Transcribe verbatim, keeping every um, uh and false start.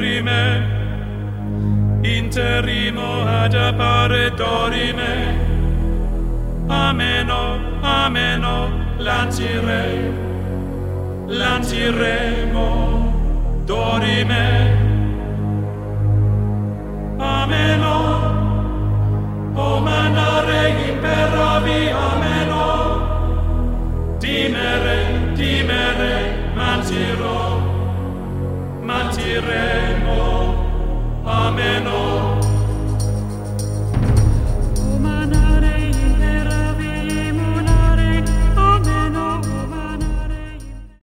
dorime, interimo ad appare dorime, ameno, ameno, lancire, lanciremo, dorime, ameno, o manare imperavi, ameno, timere, timere, mantirò, mantiremo, ameno.